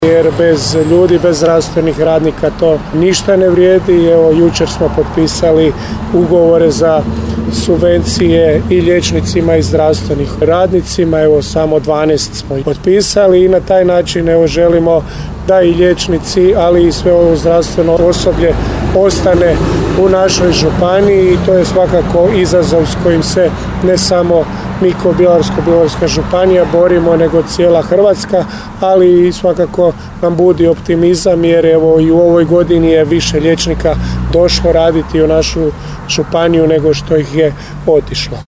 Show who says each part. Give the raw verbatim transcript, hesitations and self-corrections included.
Speaker 1: jer bez ljudi, bez zdravstvenih radnika to ništa ne vrijedi. Evo, jučer smo potpisali ugovore za subvencije i liječnicima i zdravstvenih radnicima, evo samo dvanaest smo potpisali i na taj način evo želimo da i liječnici, ali i sve ovo zdravstveno osoblje ostane u našoj županiji i to je svakako izazov s kojim se ne samo mi kao Bjelovarsko-bilogorska županija borimo, nego cijela Hrvatska, ali i svakako nam budi optimizam jer evo i u ovoj godini je više liječnika došlo raditi u našu županiju nego što ih je otišlo.